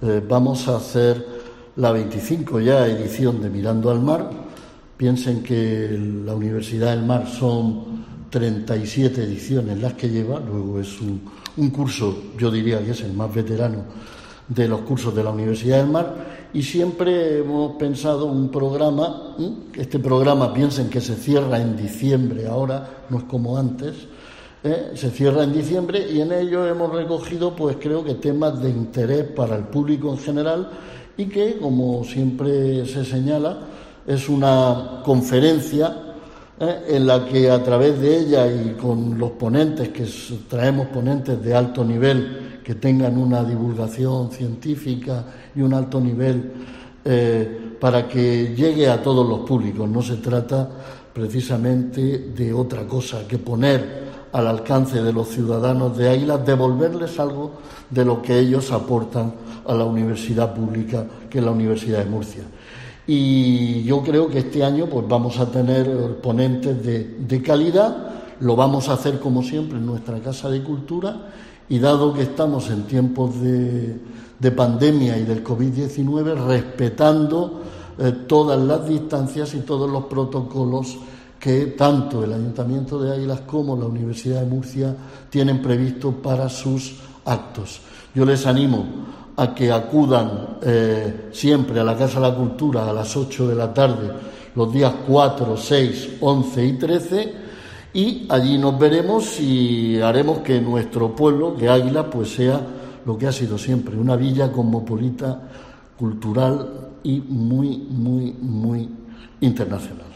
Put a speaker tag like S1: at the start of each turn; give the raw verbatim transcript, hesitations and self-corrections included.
S1: Eh, vamos a hacer la veinticinco ya edición de Mirando al Mar. Piensen que la Universidad del Mar son treinta y siete ediciones las que lleva, luego es un, un curso, yo diría que es el más veterano de los cursos de la Universidad del Mar, y siempre hemos pensado un programa, este programa piensen que se cierra en diciembre ahora, no es como antes, ¿eh? se cierra en diciembre, y en ello hemos recogido pues creo que temas de interés para el público en general, y que como siempre se señala es una conferencia ¿eh? en la que a través de ella y con los ponentes, que traemos ponentes de alto nivel que tengan una divulgación científica y un alto nivel eh, para que llegue a todos los públicos. No se trata precisamente de otra cosa que poner al alcance de los ciudadanos de Águilas, devolverles algo de lo que ellos aportan a la universidad pública, que es la Universidad de Murcia. Y yo creo que este año pues vamos a tener ponentes de, de calidad, lo vamos a hacer como siempre en nuestra Casa de Cultura, y dado que estamos en tiempos de, de pandemia y del covid diecinueve, respetando eh, todas las distancias y todos los protocolos que tanto el Ayuntamiento de Águilas como la Universidad de Murcia tienen previsto para sus actos. Yo les animo a que acudan eh, siempre a la Casa de la Cultura a las ocho de la tarde, los días cuatro, seis, once y trece, y allí nos veremos y haremos que nuestro pueblo, que Águila, pues sea lo que ha sido siempre, una villa cosmopolita, cultural y muy, muy, muy internacional.